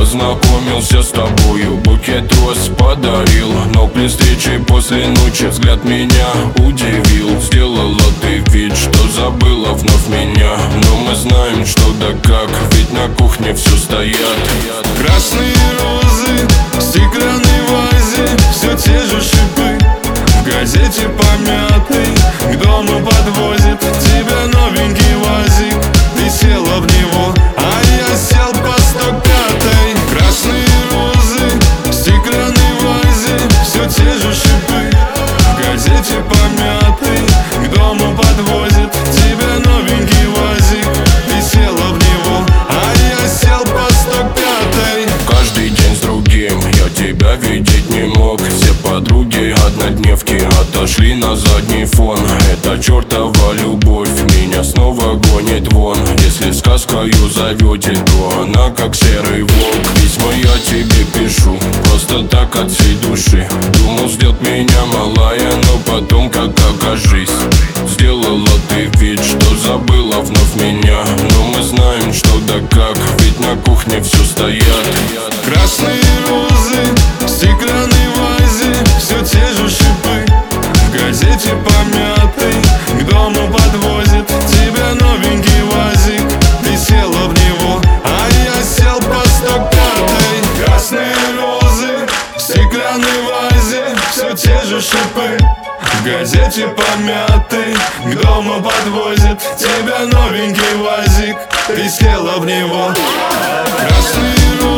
познакомился с тобою, букет роз подарил. Но при встрече после ночи взгляд меня удивил. Сделала ты вид, что забыла вновь меня, но мы знаем, что да как, ведь на кухне все стоят. Красные розы в стеклянной вазе, все те же шипы. В газете помятый к дому подвозит тебя новенький ВАЗик. Ты села в него, а я сел по 105-й. Красные розы в стеклянной вазе, все те же шипы. В газете помятый к дому подвозит тебя новенький ВАЗик. Ты села в него, а я сел по 105-й. Каждый день с другим я тебя видеть не мог. Все подруги однодневки отошли на задний фон. Эта чертова любовь меня снова гонит вон. Если сказкою зовете, то она как серый волк. Письма я тебе пишу просто так от всей души. Думал, ждет меня малая, но потом как окажись. Сделала ты вид, что забыла вновь меня, но мы знаем, что да как, ведь на кухне все стоят. Красные розы в стеклянной вазе, все те же шипы. В газете помятый к дому подвозит тебя новенький ВАЗик. Ты села в него, а я сел по 105-й. Красные розы в стеклянной вазе, все те же шипы. В газете помятый к дому подвозит тебя новенький ВАЗик. Ты села в него. Красные розы